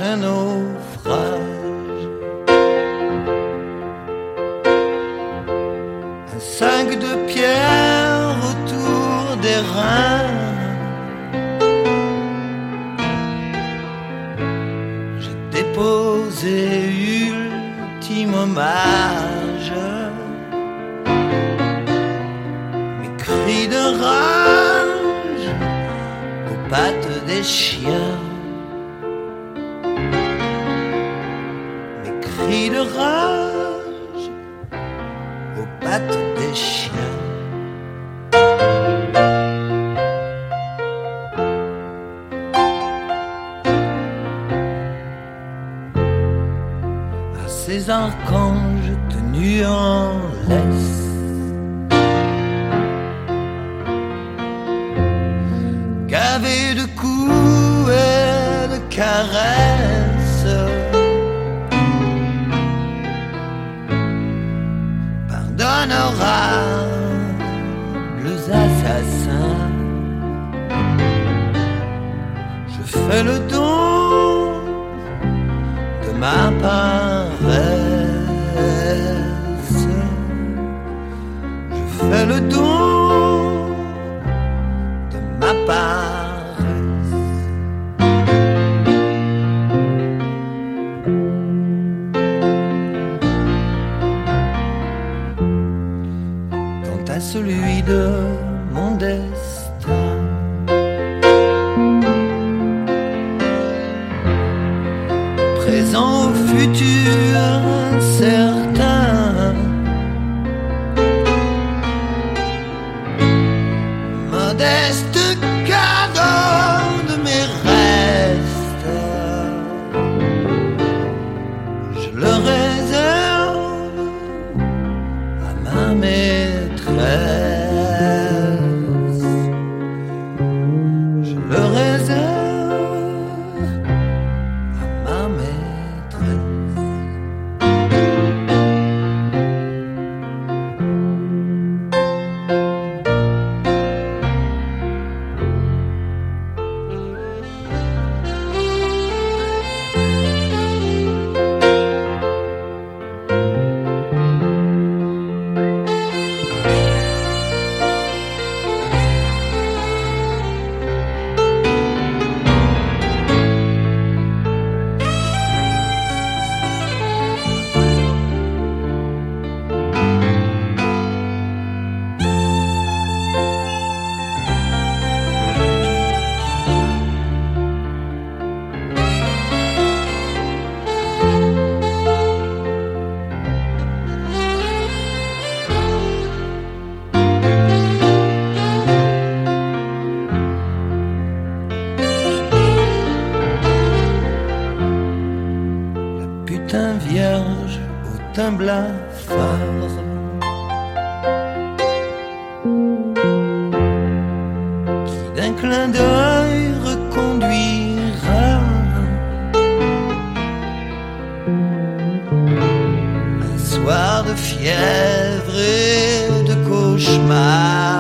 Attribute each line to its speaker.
Speaker 1: un naufrage. Un sac de pierre autour des reins. J'ai déposé ultime hommage. Mes cris de rage aux pattes des chiens. Mes cris de rage aux pattes des chiens. À ces archanges tenus en laisse, gavés de coups et de caresses, d'honorables assassins, je fais le don de ma paresse. Je fais le don de ma paresse. Quant à celui de mon destin, présent au futur incertain, modeste cadeau de mes restes, je le réserve à ma maîtresse. Je le réserve à ma maîtresse. Putain vierge au teint blafard, qui d'un clin d'œil reconduira un soir de fièvre et de cauchemar.